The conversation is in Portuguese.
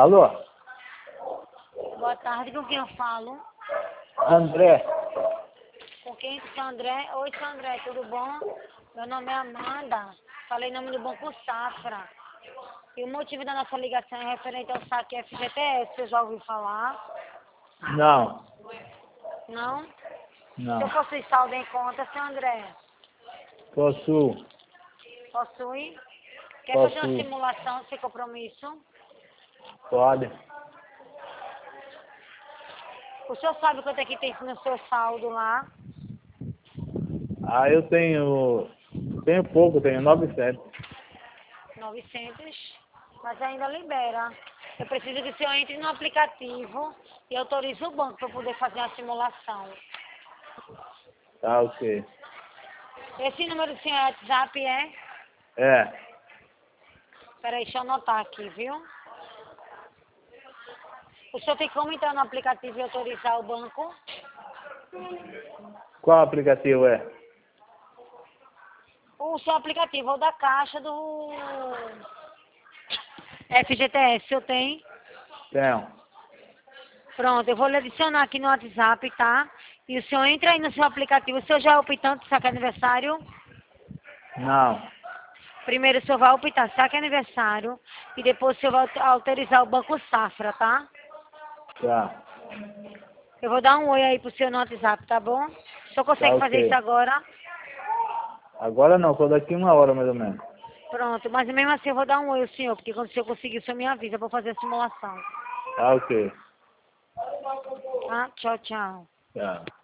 Alô? Boa tarde, com quem eu falo? André. Com quem? Seu André? Oi, seu André, tudo bom? Meu nome é Amanda. Falei em nome do Banco Safra. E o motivo da nossa ligação é referente ao saque FGTS. Você já ouviu falar? Não. Não? Não. Se eu possui saldo em conta, seu André? Possuo. Possui? Quer fazer uma Possuo. simulação sem compromisso? Pode. O senhor sabe quanto é que tem no seu saldo lá? Ah, eu tenho pouco, tenho 900. 900, mas ainda libera. Eu preciso que o senhor entre no aplicativo e autorize o banco para poder fazer a simulação. Tá, ok. Esse número do senhor é WhatsApp, é? É. Peraí, deixa eu anotar aqui, viu? O senhor tem como entrar no aplicativo e autorizar o banco? Qual aplicativo é? O seu aplicativo ou da caixa do FGTS, o senhor tem? Tenho. Pronto, eu vou lhe adicionar aqui no WhatsApp, tá? E o senhor entra aí no seu aplicativo. O senhor já é optante saque aniversário? Não. Primeiro o senhor vai optar saque aniversário e depois o senhor vai autorizar o Banco Safra, tá? Tá. Eu vou dar um oi aí pro senhor no WhatsApp, tá bom? O senhor Tá, consegue fazer ok. isso agora? Agora não, só daqui 1 hora mais ou menos. Pronto, mas mesmo assim eu vou dar um oi ao senhor, porque quando o senhor conseguir, o senhor me avisa pra eu fazer a simulação. Tá, ok. Tá? Tchau, tchau. Tá.